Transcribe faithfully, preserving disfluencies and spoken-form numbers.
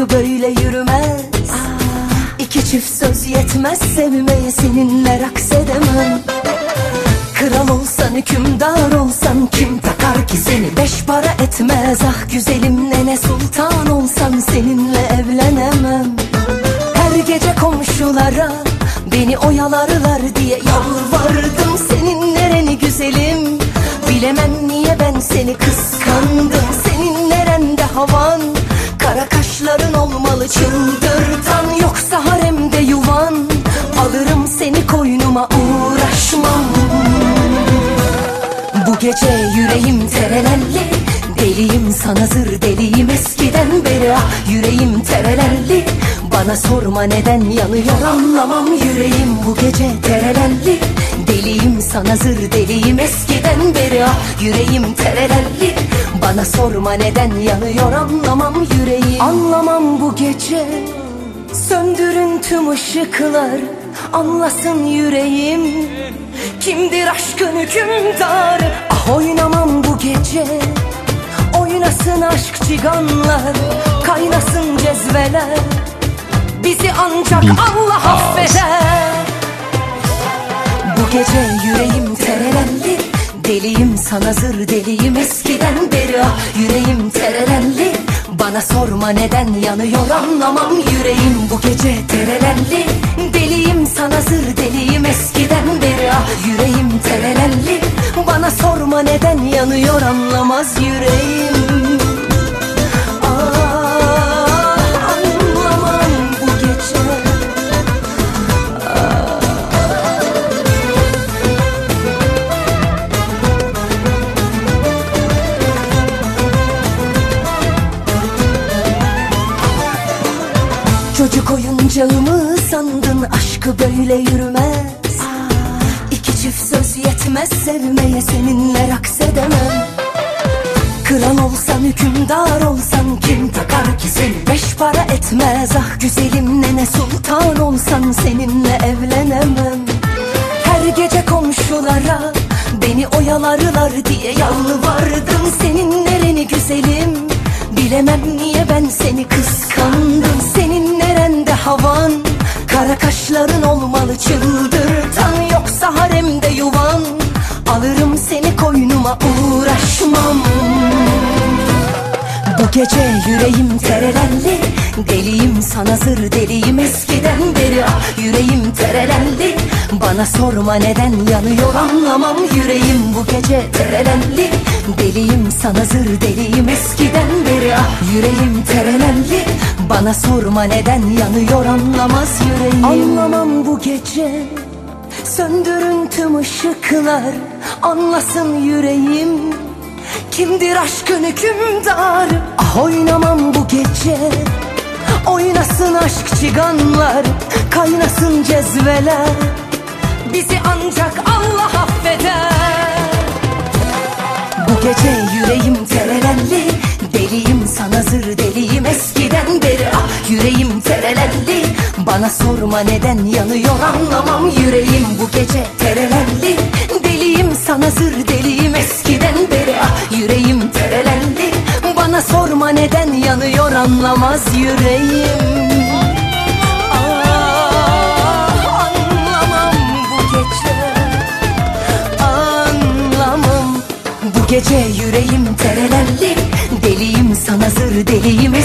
aşkı böyle yürümez. İki çift söz yetmez sevmeye, seninle raks edemem. Kral olsan, hükümdar olsan, kim takar ki seni? Beş para etmez ah güzelim, nene sultan olsan seninle evlenemem. Her gece komşulara beni oyalarlar diye yalvardım, senin nereni güzelim? Bilemem niye ben seni kıskandım. Senin nerende havan? Kara kaşların olmalı çıldırtan, yoksa haremde yuvan. Alırım seni koynuma, uğraşmam. Bu gece yüreğim terelelli, deliyim sana zır deliyim eskiden beri. Ah yüreğim terelelli, bana sorma neden yanıyor anlamam. Yüreğim bu gece terelelli, deliyim sana zır deliyim eskiden beri. Ah yüreğim terelelli, bana sorma neden yanıyor anlamam yüreğim. Anlamam bu gece, söndürün tüm ışıklar, anlasın yüreğim. Kimdir aşkın hükümdarı? Ah oynamam bu gece, oynasın aşk ciganlar, kaynasın cezveler. Bizi ancak Allah affeder. Bu gece yüreğim terelelli, deliyim sana zır deliyim eskiden beri. Ah yüreğim terelelli, bana sorma neden yanıyor anlamam yüreğim. Bu gece terelelli, deliyim sana zır deliyim eskiden beri. Ah yüreğim terelelli, bana sorma neden yanıyor anlamaz yüreğim. Çocuk oyuncağımı sandın, aşkı böyle yürümez. İki çift söz yetmez sevmeye, seninle raks edemem. Kral olsan, hükümdar olsan, kim takar ki seni? Beş para etmez ah güzelim, nene sultan olsan seninle evlenemem. Her gece komşulara beni oyalarlar diye yalvardım, senin nereni güzelim? Bilemem niye ben seni kıskandım. Senin nerende havan? Kara kaşların olmalı çıldırtan, yoksa haremde yuvan. Alırım seni koynuma, uğraşmam. Bu gece yüreğim terelelli, deliyim sana zır deliyim eskiden beri. Ah yüreğim terelelli, bana sorma neden yanıyor anlamam yüreğim. Bu gece terelelli, deliyim sana zır deliyim eskiden beri. Ah yüreğim terelelli, bana sorma neden yanıyor anlamaz yüreğim. Anlamam bu gece, söndürün tüm ışıklar, anlasın yüreğim. Kimdir aşkın hükümdarı? Ah oynamam bu gece, oynasın aşk ciganlar, kaynasın cezveler. Bizi ancak Allah affeder. Bu gece yüreğim terelelli, deliyim sana zır deliyim eskiden beri. Ah yüreğim terelelli, bana sorma neden yanıyor anlamam yüreğim. Bu gece terelelli, deliyim sana zır deliyim eskiden beri. Ah yüreğim terelelli, bana sorma neden yanıyor anlamaz yüreğim. Bu gece yüreğim terelelli, deliyim sana zır deliyim